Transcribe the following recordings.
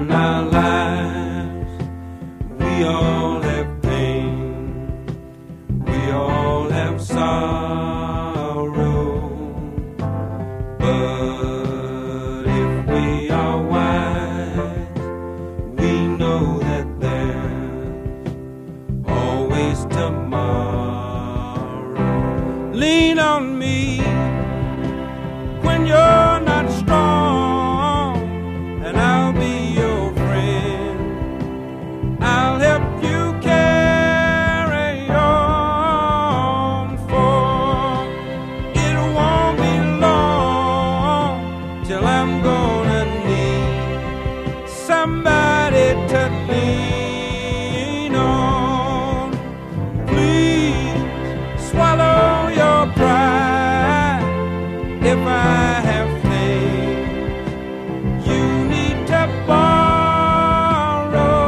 in our lives. We all have pain, we all have sorrow, but if we are wise, we know that there's always tomorrow. Lean on me when you're not strong, and I'll be your friend. I'll help you carry on, for it won't be long till I'm gonna need somebody to lean on. Please swallow your pride if I have things you need to borrow,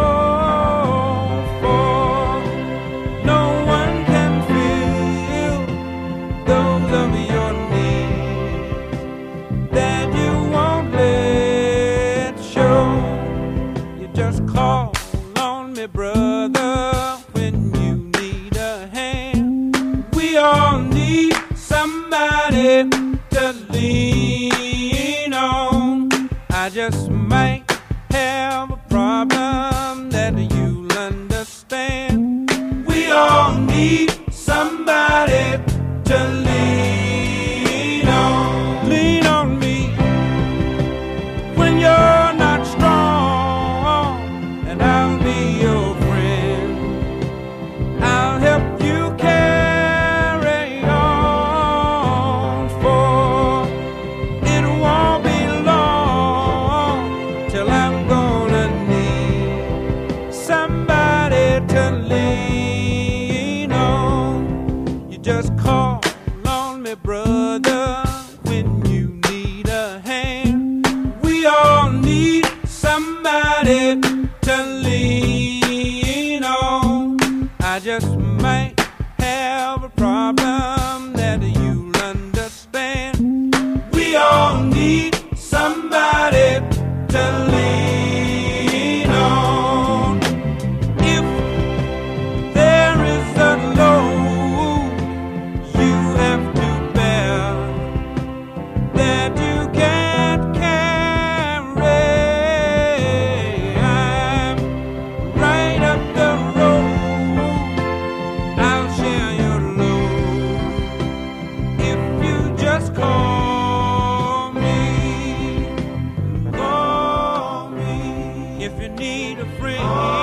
for no one can fill those of your needs that you won't let show. You just call on me, brother, when you need a hand. We all need somebody to lean on. I just might have a problem that you'll understand. We all need somebody to lean on. Lean on me when you're not strong, and I'll be your friend. I'll help you carry on, for it won't be long till I'm gonna need somebody to lean on. You just call on me, brother, when you need a hand. We all need somebody to lean on. I just might have a problem that you'll understand. We all need somebody to lean on. If there is a load you have to bear that you can't carry, I'm right up the road. I'll share your load if you just call me. Call me if you need a friend.